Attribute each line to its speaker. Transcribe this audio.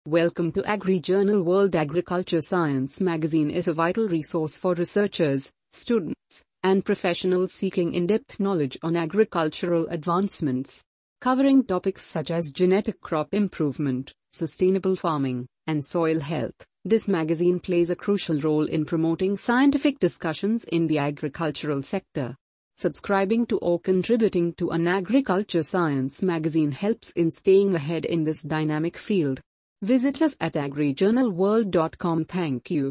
Speaker 1: Welcome to AgriJournal World. Agriculture Science magazine is a vital resource for researchers, students, and professionals seeking in-depth knowledge on agricultural advancements. Covering topics such as genetic crop improvement, sustainable farming, and soil health, this magazine plays a crucial role in promoting scientific discussions in the agricultural sector. Subscribing to or contributing to an agriculture science magazine helps in staying ahead in this dynamic field. Visit us at agrijournalworld.com. Thank you.